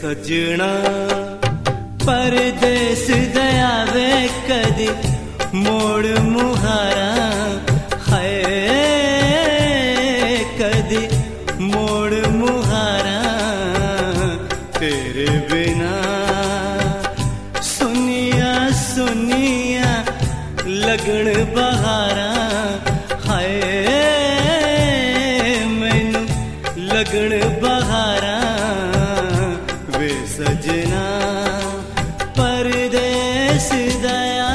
सजना परदेस गया वे कदी मोड़ मुहारा है कदी मोड़ मुहारा तेरे बिना सुनिया सुनिया लगन बहारा है मैनू लगन बहारा वे सजना परदेस दया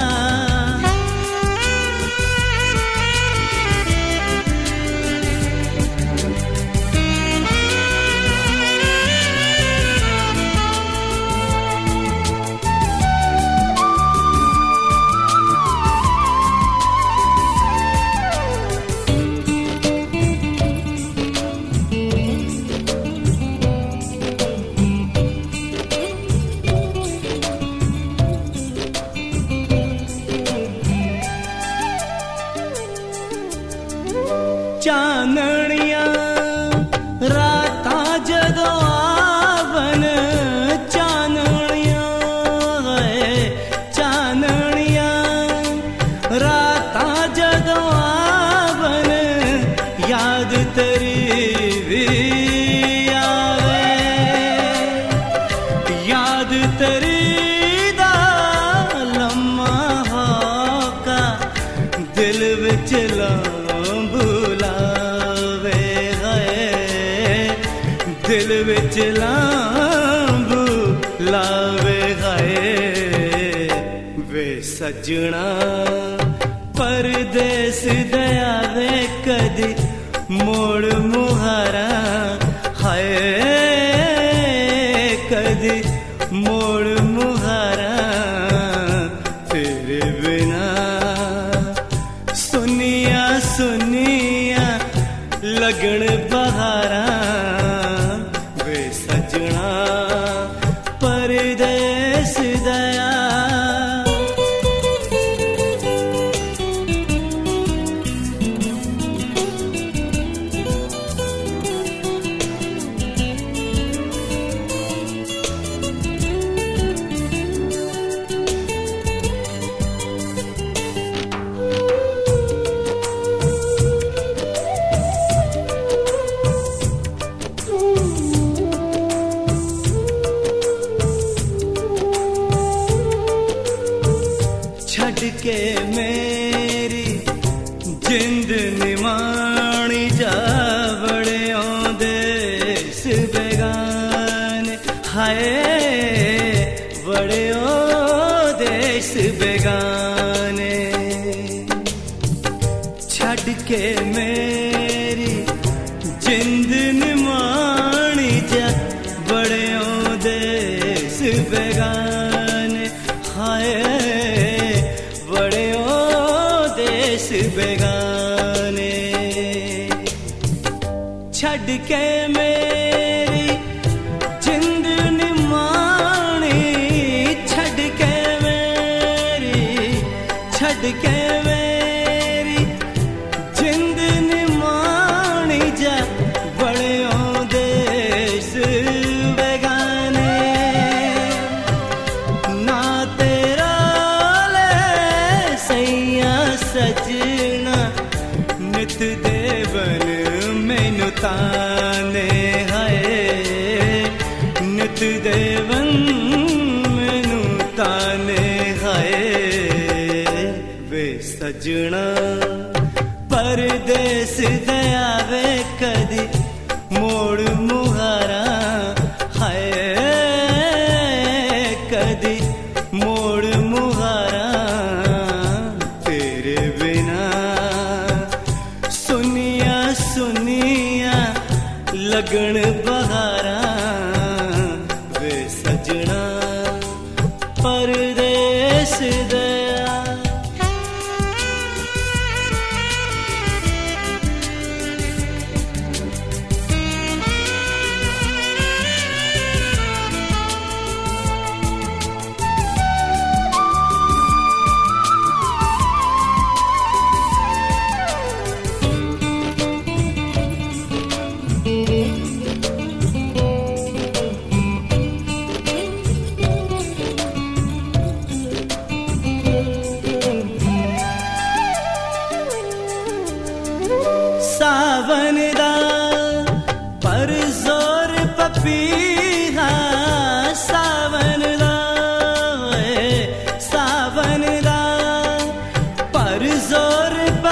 चानणिया रातां जदों आवन चानणिया है चानणिया रातां जदों आवन याद तेरी भी आवे याद तेरी दा लम्मा होका दिल विच दिल विच लांबू लावे गए वे सजना परदेस दया वे कदी मोड़ मुहारा है कदी मोड़ मुहारा तेरे बिना सुनिया सुनिया लगन बहारा सजना परदेस दया के मेरी जिंद निमाणी जा बड़े देश बेगाने हाय बड़े देश बेगाने छड़ के मेरी जिंद निमाणी जा बड़े देश बेगाने हाय देश बेगाने छड़ के मेरी जिंद निमाणी छड़ के मेरी जिंद निमाणी जा बड़े देश बेगाने ना तेरा ले सैया सजना नित देवन मैनू ताने है नित देवन मैनू ताने है वे सजना परदेस दया वे कदी मोड़ मुहारा है कदी मोड़ मुहारा तेरे बिना सुनिया सुनिया लगन बहारा वे सजना परदेस दया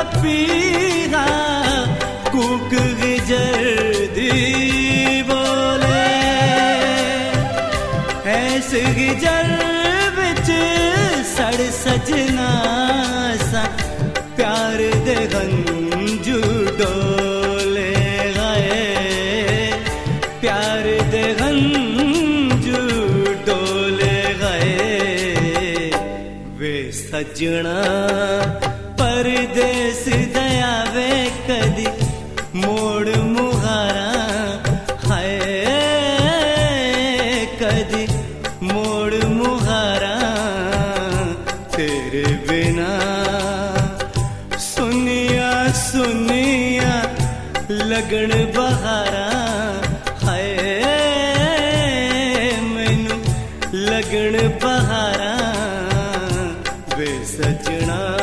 पपीहा कूक गिजर दी बोले ऐस गिजर विच सड़ सजना सा प्यार दे गंजू डोले गए प्यार दे गंजू डोले गए वे सजना परदेस दया वे कदी मोड़ मुहारा हाय कदी मोड़ मुहारा तेरे बिना सुनिया सुनिया लगन बहारा हाय मैनू लगन बहारा वे सजना